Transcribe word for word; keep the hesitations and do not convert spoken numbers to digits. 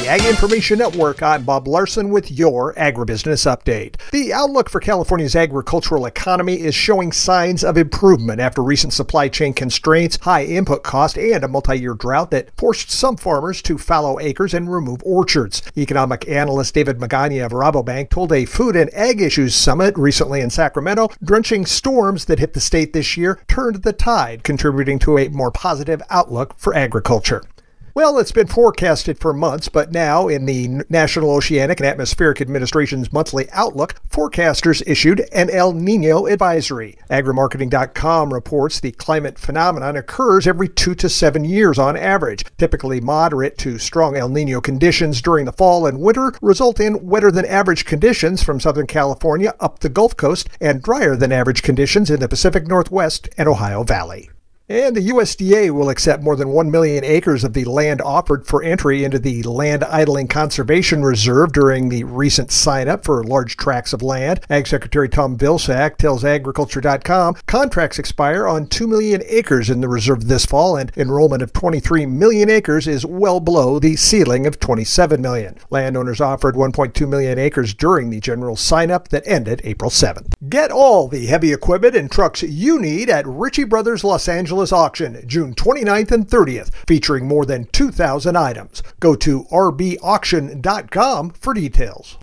the Ag Information Network, I'm Bob Larson with your Agribusiness Update. The outlook for California's agricultural economy is showing signs of improvement after recent supply chain constraints, high input cost, and a multi-year drought that forced some farmers to fallow acres and remove orchards. Economic analyst David Magana of Rabobank told a Food and Ag Issues Summit recently in Sacramento, drenching storms that hit the state this year turned the tide, contributing to a more positive outlook for agriculture. Well, it's been forecasted for months, but now in the National Oceanic and Atmospheric Administration's monthly outlook, forecasters issued an El Nino advisory. Agrimarketing dot com reports the climate phenomenon occurs every two to seven years on average. Typically moderate to strong El Nino conditions during the fall and winter result in wetter than average conditions from Southern California up the Gulf Coast and drier than average conditions in the Pacific Northwest and Ohio Valley. And the U S D A will accept more than one million acres of the land offered for entry into the Land Idling Conservation Reserve during the recent sign-up for large tracts of land. Ag Secretary Tom Vilsack tells Agriculture dot com contracts expire on two million acres in the reserve this fall, and enrollment of twenty-three million acres is well below the ceiling of twenty-seven million. Landowners offered one point two million acres during the general sign-up that ended April seventh. Get all the heavy equipment and trucks you need at Ritchie Brothers Los Angeles Auction, June twenty-ninth and thirtieth, featuring more than two thousand items. Go to R B auction dot com for details.